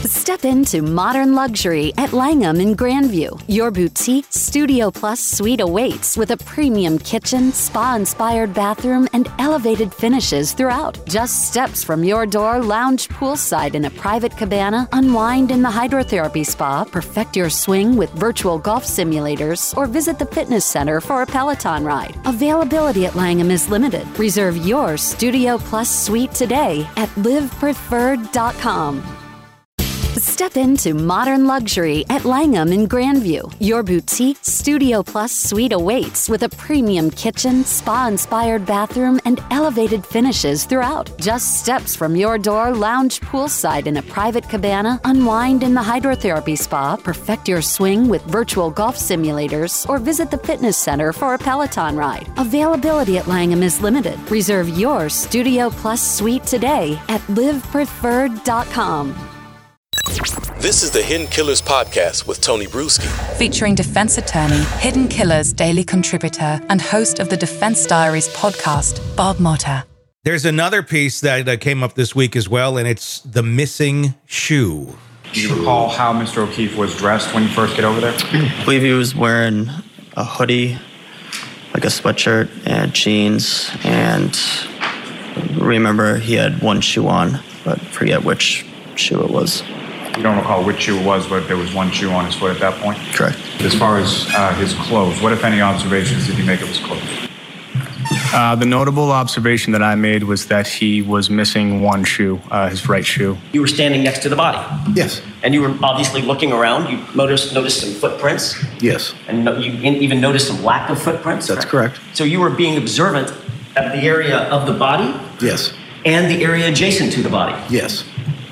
Step into modern luxury at Langham in Grandview. Your boutique Studio Plus suite awaits with a premium kitchen, spa-inspired bathroom, and elevated finishes throughout. Just steps from your door, lounge poolside in a private cabana, unwind in the hydrotherapy spa, perfect your swing with virtual golf simulators, or visit the fitness center for a Peloton ride. Availability at Langham is limited. Reserve your Studio Plus suite today at livepreferred.com. Step into modern luxury at Langham in Grandview. Your boutique Studio Plus suite awaits with a premium kitchen, spa-inspired bathroom, and elevated finishes throughout. Just steps from your door, lounge poolside in a private cabana, unwind in the hydrotherapy spa, perfect your swing with virtual golf simulators, or visit the fitness center for a Peloton ride. Availability at Langham is limited. Reserve your Studio Plus suite today at livepreferred.com. This is the Hidden Killers podcast with Tony Bruschi. Featuring defense attorney, Hidden Killers daily contributor, and host of the Defense Diaries podcast, Bob Motta. There's another piece that came up this week as well, and it's the missing shoe. Do you recall how Mr. O'Keefe was dressed when you first get over there? I believe he was wearing a hoodie, like a sweatshirt, and jeans, and remember he had one shoe on, but forget which shoe it was. You don't recall which shoe it was, but there was one shoe on his foot at that point? Correct. As far as his clothes, what, if any, observations did you make of his clothes? The notable observation that I made was that he was missing one shoe, his right shoe. You were standing next to the body. Yes. And you were obviously looking around. You noticed some footprints. Yes. And you even noticed some lack of footprints. That's correct. So you were being observant of the area of the body? Yes. And the area adjacent to the body? Yes.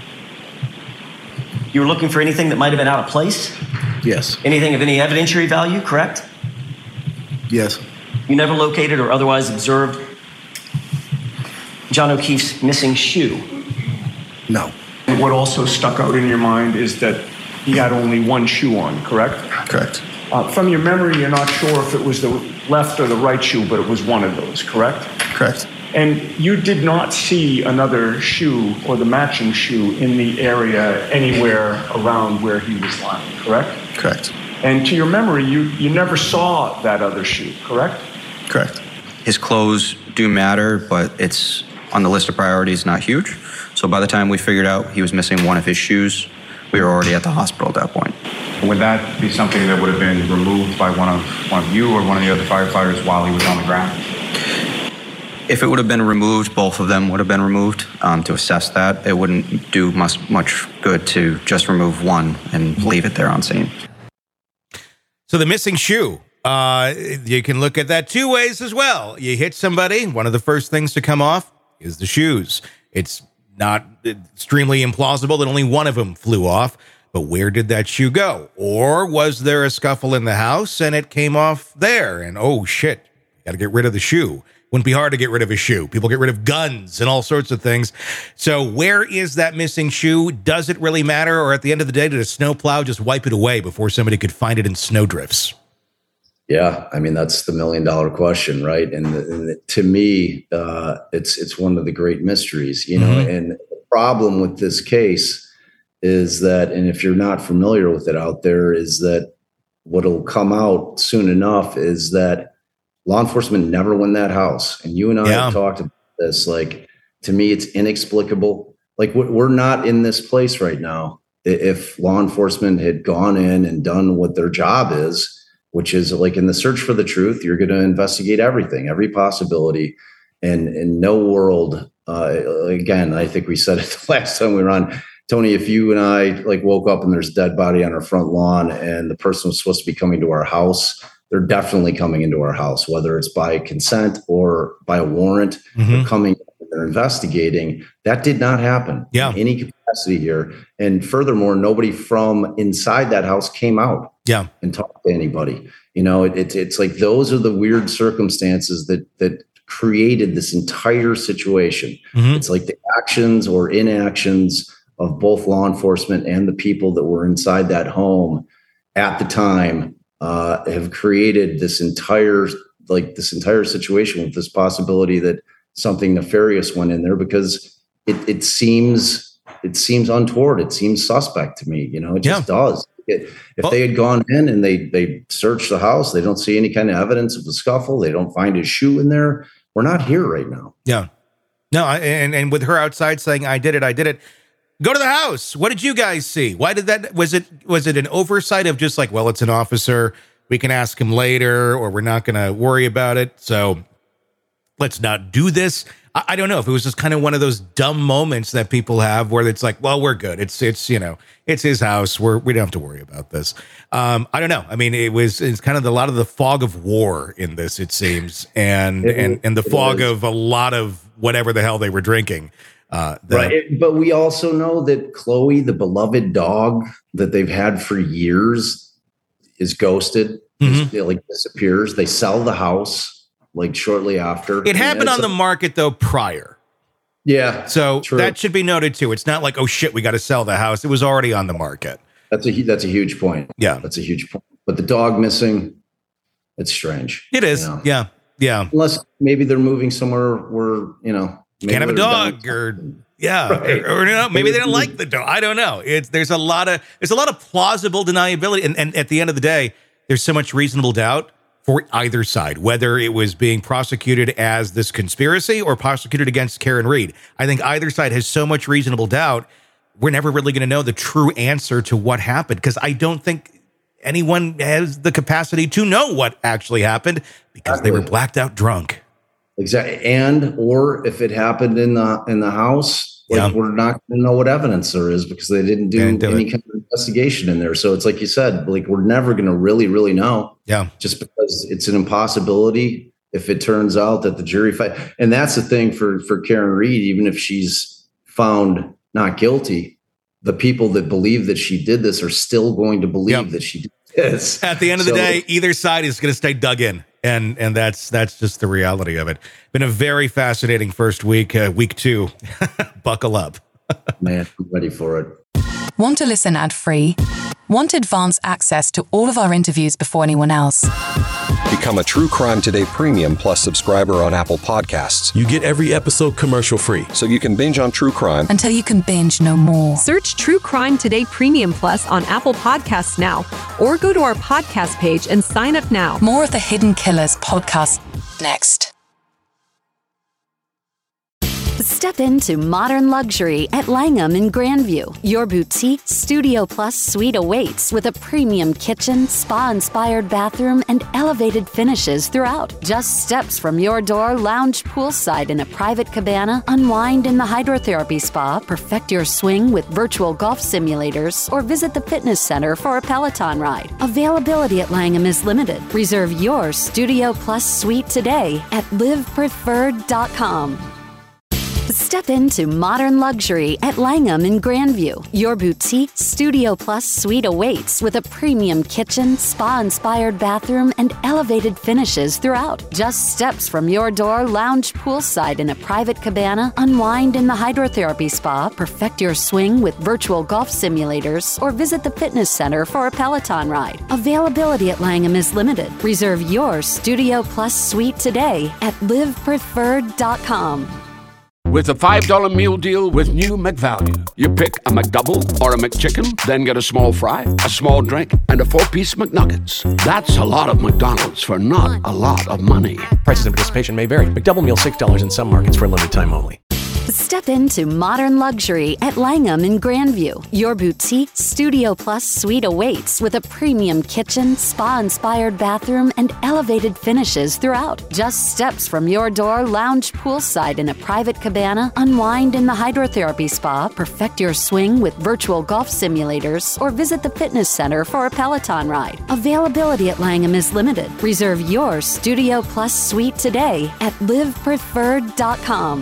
You were looking for anything that might have been out of place? Yes. Anything of any evidentiary value, correct? Yes. You never located or otherwise observed John O'Keefe's missing shoe? No. What also stuck out in your mind is that he had only one shoe on, correct? Correct. From your memory, you're not sure if it was the left or the right shoe, but it was one of those, correct? Correct. And you did not see another shoe or the matching shoe in the area anywhere around where he was lying, correct? Correct. And to your memory, you never saw that other shoe, correct? Correct. His clothes do matter, but it's on the list of priorities, not huge. So by the time we figured out he was missing one of his shoes, we were already at the hospital at that point. Would that be something that would have been removed by one of you or one of the other firefighters while he was on the ground? If it would have been removed, both of them would have been removed to assess that. It wouldn't do much good to just remove one and leave it there on scene. So the missing shoe, you can look at that two ways as well. You hit somebody, one of the first things to come off is the shoes. It's not extremely implausible that only one of them flew off, but where did that shoe go? Or was there a scuffle in the house and it came off there? And oh shit, got to get rid of the shoe. Wouldn't be hard to get rid of a shoe. People get rid of guns and all sorts of things. So where is that missing shoe? Does it really matter? Or at the end of the day, did a snowplow just wipe it away before somebody could find it in snowdrifts? Yeah, I mean, that's the $1 million question, right? And to me, it's one of the great mysteries, you know. And the problem with this case is that, and if you're not familiar with it out there, is that what'll come out soon enough is that law enforcement never went in that house. And you and I have talked about this. Like, to me, it's inexplicable. Like, we're not in this place right now. If law enforcement had gone in and done what their job is, which is like in the search for the truth, you're going to investigate everything, every possibility. And in no world, again, I think we said it the last time we were on, Tony, if you and I like woke up and there's a dead body on our front lawn and the person was supposed to be coming to our house, they're definitely coming into our house, whether it's by consent or by a warrant. They're coming, they're investigating. That did not happen in any capacity here. And furthermore, nobody from inside that house came out and talked to anybody. You know, it's like those are the weird circumstances that created this entire situation. It's like the actions or inactions of both law enforcement and the people that were inside that home at the time have created this entire situation with this possibility that something nefarious went in there, because it seems it seems untoward. It seems suspect to me. It just does. If they had gone in and they searched the house, they don't see any kind of evidence of the scuffle. They don't find his shoe in there. We're not here right now. Yeah. No, and with her outside saying, I did it. Go to the house. What did you guys see? Why did that? Was it an oversight of just like, well, it's an officer. We can ask him later, or we're not going to worry about it. So let's not do this. I don't know if it was just kind of one of those dumb moments that people have where it's like, well, we're good. It's his house. We don't have to worry about this. I don't know. I mean, it's kind of a lot of the fog of war in this, it seems, and the fog of a lot of whatever the hell they were drinking. Right. But we also know that Chloe, the beloved dog that they've had for years, is ghosted. It disappears. They sell the house shortly after. It happened on the market though prior. Yeah. So true. That should be noted too. It's not like, oh shit, we got to sell the house. It was already on the market. That's a huge point. Yeah. That's a huge point. But the dog missing, it's strange. It is. Yeah. Unless maybe they're moving somewhere where, can't have a dog or maybe they don't like the dog. I don't know. There's a lot of plausible deniability. And at the end of the day, there's so much reasonable doubt for either side, whether it was being prosecuted as this conspiracy or prosecuted against Karen Read. I think either side has so much reasonable doubt. We're never really going to know the true answer to what happened, because I don't think anyone has the capacity to know what actually happened because they were blacked out drunk. Exactly. Or if it happened in the house, we're not going to know what evidence there is because they didn't do any kind of investigation in there. So it's like you said, we're never going to really, really know. Yeah. Just because it's an impossibility if it turns out that the jury fight. And that's the thing for Karen Read, even if she's found not guilty, the people that believe that she did this are still going to believe that she did this. At the end of the day, either side is going to stay dug in. And that's just the reality of it. Been a very fascinating first week. Week 2, buckle up. Man, I'm ready for it. Want to listen ad-free? Want advanced access to all of our interviews before anyone else? Become a True Crime Today Premium Plus subscriber on Apple Podcasts. You get every episode commercial-free, so you can binge on true crime until you can binge no more. Search True Crime Today Premium Plus on Apple Podcasts now, or go to our podcast page and sign up now. More of the Hidden Killers podcast next. Step into modern luxury at Langham in Grandview. Your boutique Studio Plus suite awaits with a premium kitchen, spa-inspired bathroom, and elevated finishes throughout. Just steps from your door, lounge poolside in a private cabana, unwind in the hydrotherapy spa, perfect your swing with virtual golf simulators, or visit the fitness center for a Peloton ride. Availability at Langham is limited. Reserve your Studio Plus suite today at livepreferred.com. Step into modern luxury at Langham in Grandview. Your boutique Studio Plus suite awaits with a premium kitchen, spa-inspired bathroom, and elevated finishes throughout. Just steps from your door, lounge poolside in a private cabana, unwind in the hydrotherapy spa, perfect your swing with virtual golf simulators, or visit the fitness center for a Peloton ride. Availability at Langham is limited. Reserve your Studio Plus suite today at livepreferred.com. With a $5 meal deal with new McValue. You pick a McDouble or a McChicken, then get a small fry, a small drink, and a 4-piece McNuggets. That's a lot of McDonald's for not a lot of money. Prices and participation may vary. McDouble meal $6 in some markets for a limited time only. Step into modern luxury at Langham in Grandview. Your boutique Studio Plus suite awaits with a premium kitchen, spa-inspired bathroom, and elevated finishes throughout. Just steps from your door, lounge poolside in a private cabana, unwind in the hydrotherapy spa, perfect your swing with virtual golf simulators, or visit the fitness center for a Peloton ride. Availability at Langham is limited. Reserve your Studio Plus suite today at livepreferred.com.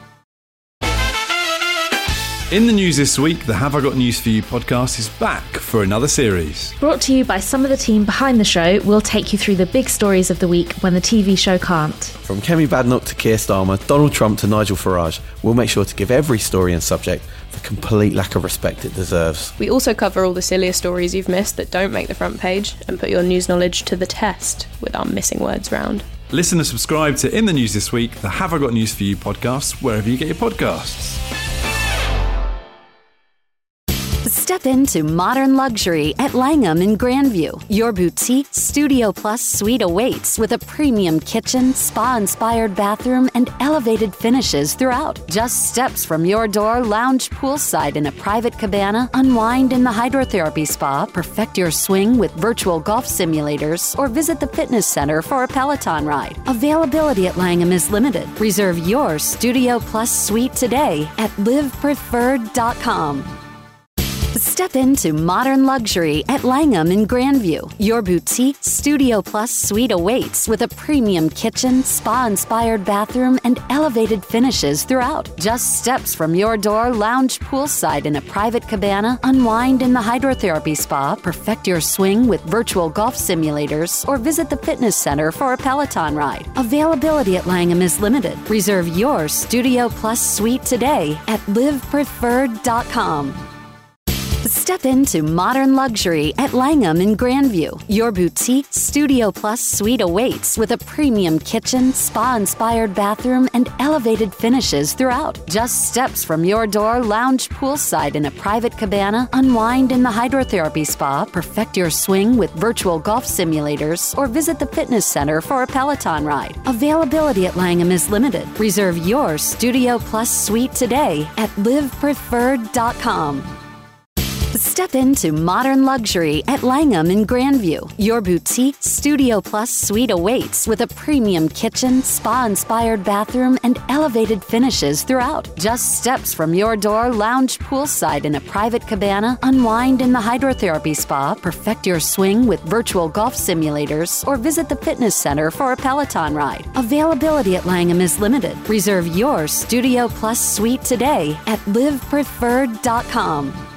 In the news this week, the Have I Got News For You podcast is back for another series. Brought to you by some of the team behind the show, we'll take you through the big stories of the week when the TV show can't. From Kemi Badenoch to Keir Starmer, Donald Trump to Nigel Farage, we'll make sure to give every story and subject the complete lack of respect it deserves. We also cover all the sillier stories you've missed that don't make the front page and put your news knowledge to the test with our missing words round. Listen and subscribe to In the News This Week, the Have I Got News For You podcast, wherever you get your podcasts. Step into modern luxury at Langham in Grandview. Your boutique Studio Plus suite awaits with a premium kitchen, spa-inspired bathroom, and elevated finishes throughout. Just steps from your door, lounge poolside in a private cabana, unwind in the hydrotherapy spa, perfect your swing with virtual golf simulators, or visit the fitness center for a Peloton ride. Availability at Langham is limited. Reserve your Studio Plus suite today at livepreferred.com. Step into modern luxury at Langham in Grandview. Your boutique Studio Plus suite awaits with a premium kitchen, spa-inspired bathroom, and elevated finishes throughout. Just steps from your door, lounge poolside in a private cabana, unwind in the hydrotherapy spa, perfect your swing with virtual golf simulators, or visit the fitness center for a Peloton ride. Availability at Langham is limited. Reserve your Studio Plus suite today at livepreferred.com. Step into modern luxury at Langham in Grandview. Your boutique Studio Plus suite awaits with a premium kitchen, spa-inspired bathroom, and elevated finishes throughout. Just steps from your door, lounge poolside in a private cabana, unwind in the hydrotherapy spa, perfect your swing with virtual golf simulators, or visit the fitness center for a Peloton ride. Availability at Langham is limited. Reserve your Studio Plus suite today at livepreferred.com. Step into modern luxury at Langham in Grandview. Your boutique Studio Plus suite awaits with a premium kitchen, spa-inspired bathroom, and elevated finishes throughout. Just steps from your door, lounge poolside in a private cabana, unwind in the hydrotherapy spa, perfect your swing with virtual golf simulators, or visit the fitness center for a Peloton ride. Availability at Langham is limited. Reserve your Studio Plus suite today at livepreferred.com.